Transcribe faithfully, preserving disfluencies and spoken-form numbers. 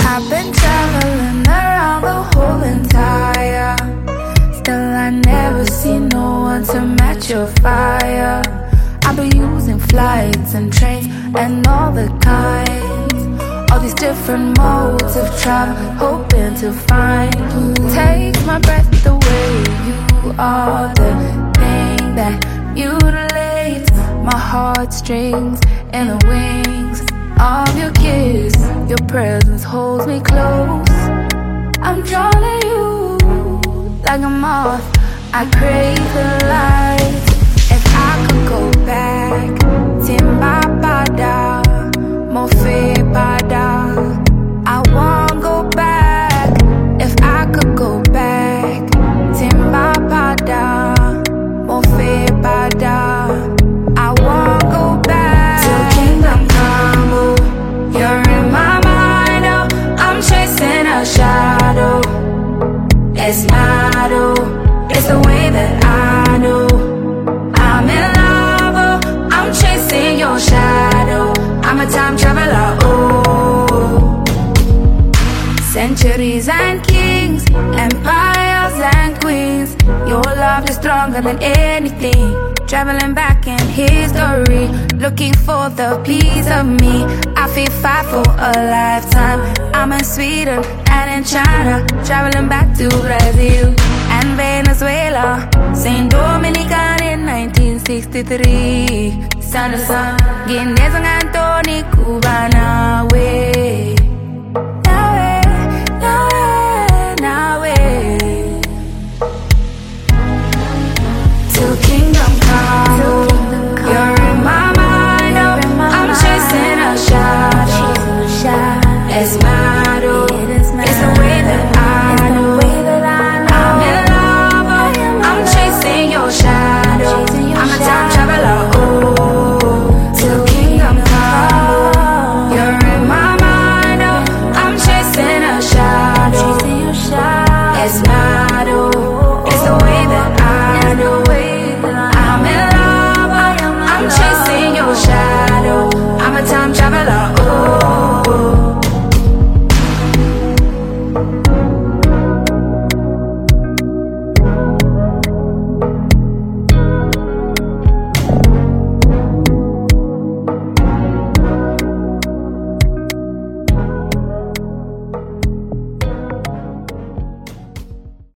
I've been traveling around the whole entire. Still I never see no one to match your fire. I've been using flights and trains and all the kinds, all these different modes of travel, hoping to find who takes my breath away. You are the thing that mutilates my heartstrings and the wings of your kiss. Your presence holds me close. I'm drawn to you like a moth. I crave the light. If I could go back, Timba Pada, Mofe Pada, I won't go back. If I could go back, Timba Pada, Mofe Pada, I won't go back. Till kingdom come, oh, you're in my mind, oh, I'm chasing a shadow. It's not, oh, it's the way that I know. I'm in love, oh, I'm chasing your shadow. I'm a time traveler, oh. Centuries and kings, empires and queens, your love is stronger than anything. Traveling back in history, looking for the piece of me. I feel fight for a lifetime. I'm in Sweden and in China, traveling back to Brazil and Venezuela, Saint Dominican in nineteen sixty-three. Sun to sun, Guinness and Anthony